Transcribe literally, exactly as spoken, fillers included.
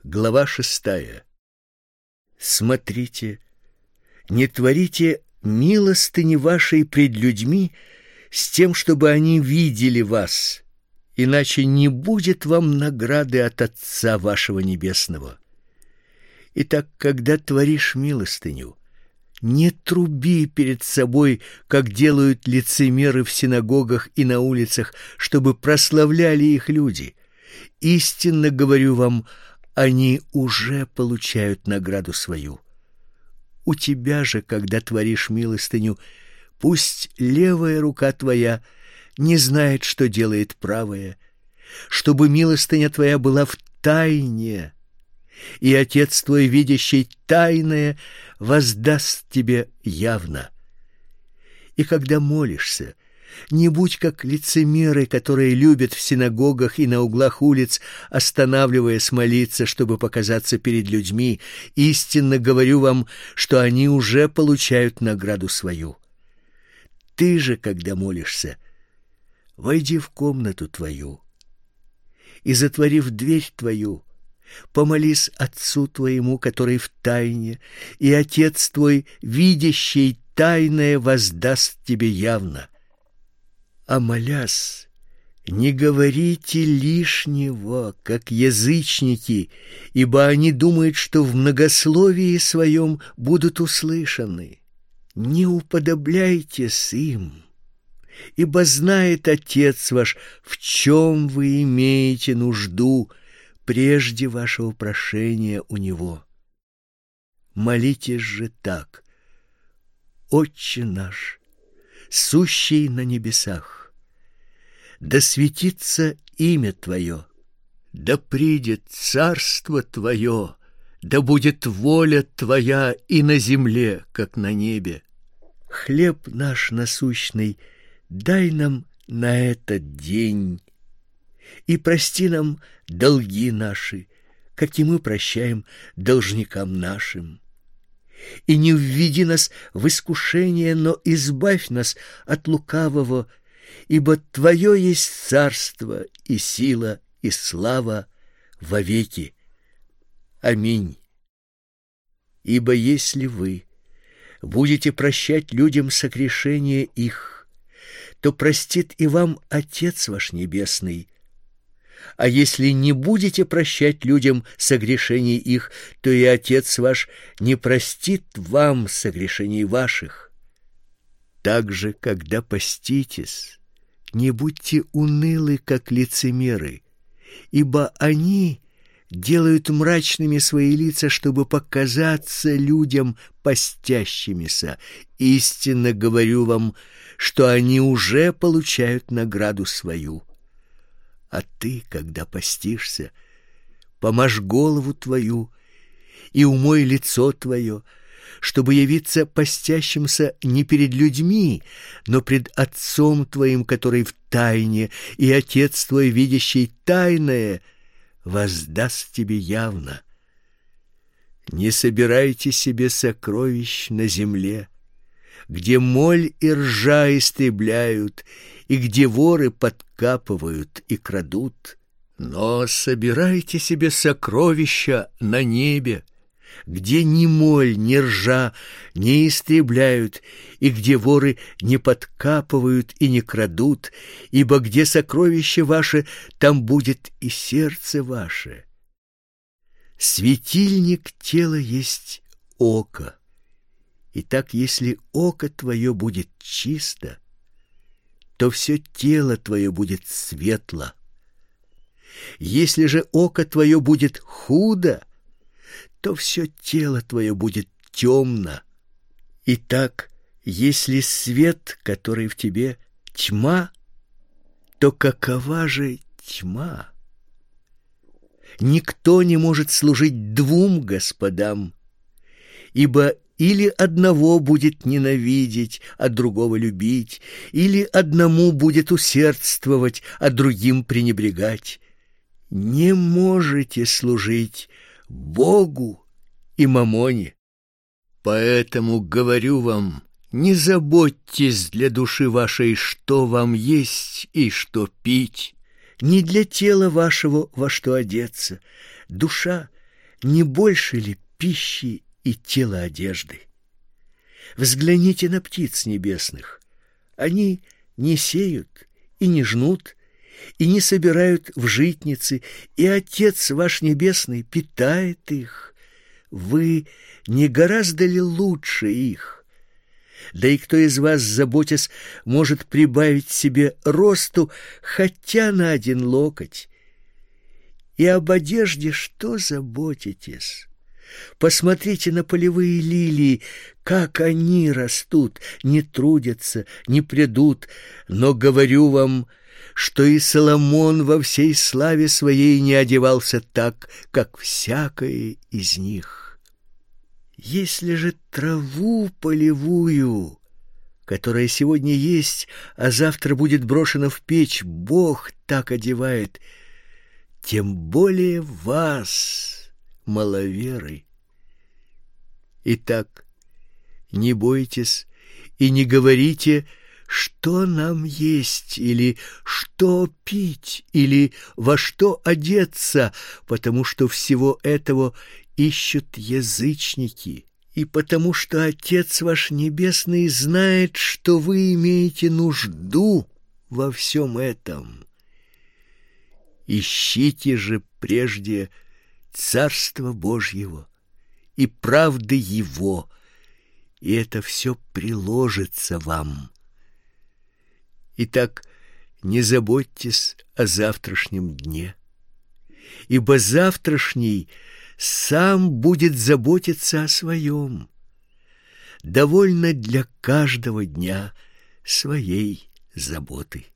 Глава шестая. Смотрите, не творите милостыни вашей пред людьми с тем, чтобы они видели вас, иначе не будет вам награды от Отца вашего Небесного. Итак, когда творишь милостыню, не труби перед собой, как делают лицемеры в синагогах и на улицах, чтобы прославляли их люди. Истинно говорю вам, они уже получают награду свою. У тебя же, когда творишь милостыню, пусть левая рука твоя не знает, что делает правая, чтобы милостыня твоя была в тайне, и Отец твой, видящий тайное, воздаст тебе явно. И когда молишься, не будь как лицемеры, которые любят в синагогах и на углах улиц, останавливаясь молиться, чтобы показаться перед людьми. Истинно говорю вам, что они уже получают награду свою. Ты же, когда молишься, войди в комнату твою и, затворив дверь твою, помолись Отцу твоему, который в тайне, и Отец твой, видящий тайное, воздаст тебе явно. А молясь, не говорите лишнего, как язычники, ибо они думают, что в многословии своем будут услышаны. Не уподобляйтесь им, ибо знает Отец ваш, в чем вы имеете нужду прежде вашего прошения у Него. Молитесь же так: Отче наш, сущий на небесах, да светится имя Твое, да придет царство Твое, да будет воля Твоя и на земле, как на небе. Хлеб наш насущный дай нам на этот день, и прости нам долги наши, как и мы прощаем должникам нашим. И не введи нас в искушение, но избавь нас от лукавого, ибо Твое есть царство и сила и слава вовеки. Аминь. Ибо если вы будете прощать людям согрешения их, то простит и вам Отец ваш Небесный. А если не будете прощать людям согрешений их, то и Отец ваш не простит вам согрешений ваших. Также, когда поститесь, не будьте унылы, как лицемеры, ибо они делают мрачными свои лица, чтобы показаться людям постящимися. Истинно говорю вам, что они уже получают награду свою. А ты, когда постишься, помажь голову твою и умой лицо твое, чтобы явиться постящимся не перед людьми, но пред Отцом твоим, который в тайне, и Отец твой, видящий тайное, воздаст тебе явно. Не собирайте себе сокровищ на земле, где моль и ржа истребляют, и где воры подкапывают и крадут, но собирайте себе сокровища на небе, где ни моль, ни ржа не истребляют, и где воры не подкапывают и не крадут, ибо где сокровище ваше, там будет и сердце ваше. Светильник тела есть око. Итак, если око твое будет чисто, то все тело твое будет светло. Если же око твое будет худо, то все тело твое будет темно. Итак, если свет, который в тебе, тьма, то какова же тьма? Никто не может служить двум господам, ибо или одного будет ненавидеть, а другого любить, или одному будет усердствовать, а другим пренебрегать. Не можете служить Богу и мамоне. Поэтому говорю вам, не заботьтесь для души вашей, что вам есть и что пить, не для тела вашего, во что одеться. Душа не больше ли пищи и тела одежды? Взгляните на птиц небесных. Они не сеют и не жнут, и не собирают в житницы, и Отец ваш Небесный питает их. Вы не гораздо ли лучше их? Да и кто из вас, заботясь, может прибавить себе росту хотя на один локоть? И об одежде что заботитесь? Посмотрите на полевые лилии, как они растут, не трудятся, не прядут, но говорю вам, что и Соломон во всей славе своей не одевался так, как всякое из них. Если же траву полевую, которая сегодня есть, а завтра будет брошена в печь, Бог так одевает, тем более вас, маловеры. Итак, не бойтесь и не говорите, что нам есть, или что пить, или во что одеться, потому что всего этого ищут язычники, и потому что Отец ваш Небесный знает, что вы имеете нужду во всем этом. Ищите же прежде Царства Божьего и правды Его, и это все приложится вам. Итак, не заботьтесь о завтрашнем дне, ибо завтрашний сам будет заботиться о своем. Довольно для каждого дня своей заботы.